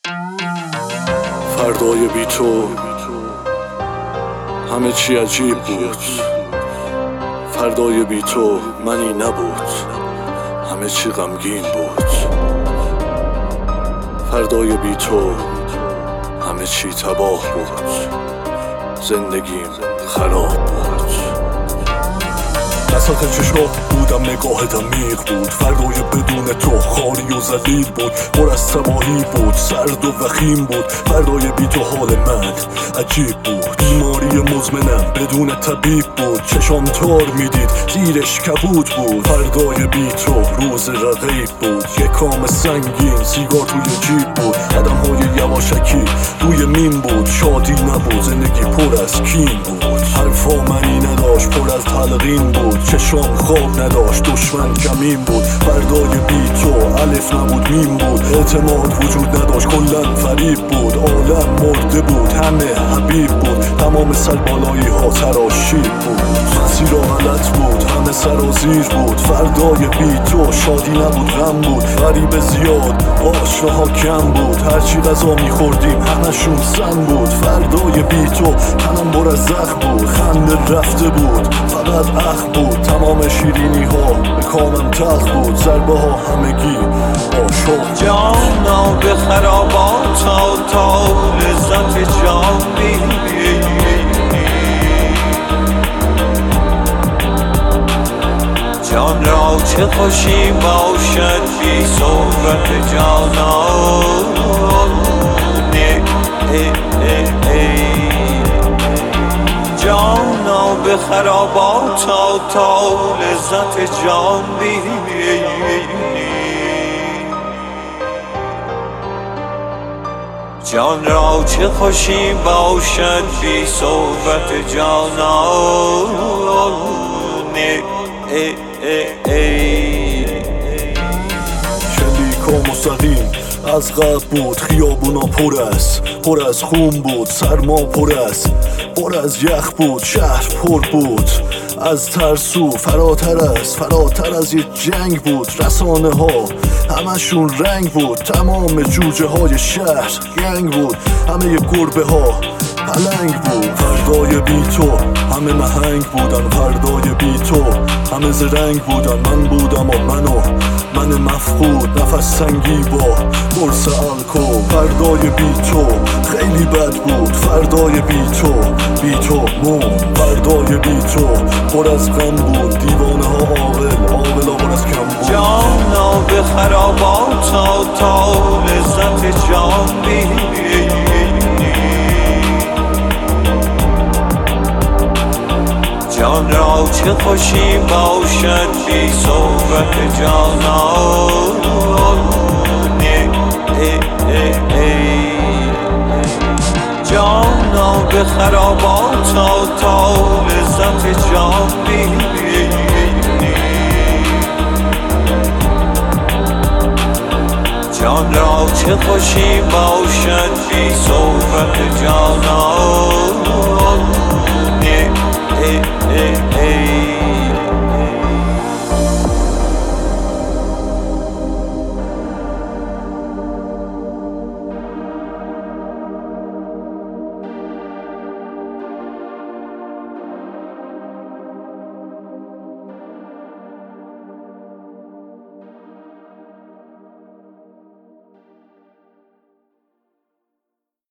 فردای بی تو همه چی عجیب بود. فردای بی تو منی نبود، همه چی غمگین بود. فردای بی تو همه چی تباه بود، زندگیم خراب بود. نسخ چشات بودم، نگاهت عمیق بود. فردای بدون تو خالی و ذلیل بود، پر از تباهی بود، سرد و وخیم بود. فردای بی تو حال من عجیب بود، بیماری مزمنم بدون طبیب بود. چشام تار میدید زیرش کبود بود. فردای بی تو روز رقیب بود، یک کام سنگین سیگار توی جیب بود. قدم‌های یواشکی روی مین بود، شادی نبود زندگی پر از کین بود. حرفا معنی نداشت پر از تلقین بود، چشام خواب نداشت دشمن کمین بود. فردای بی تو الف نبود میم بود، اعتماد وجود نداشت کلن فریب بود. عالم مرده بود همه حبیب بود، تمام سربالایی ها سراشیب بود. مسیرها غلط بود همه سرازیر بود. فردای بی تو شادی نبود غم بود، غریب زیاد آشناها کم بود. هرچی غذا میخوردیم همشون سم بود. فردای بی تو تنم پر از زخم بود، خنده رفته بود فقط اخ بود. تمام شیرینی ها به کامم تلخ بود، ضربه ها همگی عاشق. جانا به خرابات تا لذت جان بینی، جان را چه خوشی باشد بی صحبت جانان. جانا به خرابات تا لذت جان بینی، جان را چه خوشی باشد بی صحبت جانان. شلیک مستقیم از قبل بود، خیابونا پر از خون بود. سرما پر از یخ بود، شهر پر بود از ترسو. فراتر از یه جنگ بود. رسانه ها همشون رنگ بود، تمام جوجه های شهر گنگ بود. همه گربه ها پلنگ بود. فردای بی تو همه نهنگ بودن، فردای بی تو همه زرنگ بودن. من بودم و من مفقود، نفس سنگی با قرص الکل. فردای بی تو خیلی بد بود، فردای بی تو مون. فردای بی تو پر از غم بود، دیوانه ها عاقل ها پر از کم بود. جانا به خرابات تا لذت جان بینی، جان را چه خوشی باشد بی صحبت جانان. جانا به خرابات تا لذت جان بینی، جان را چه خوشی باشد بی صحبت جانان.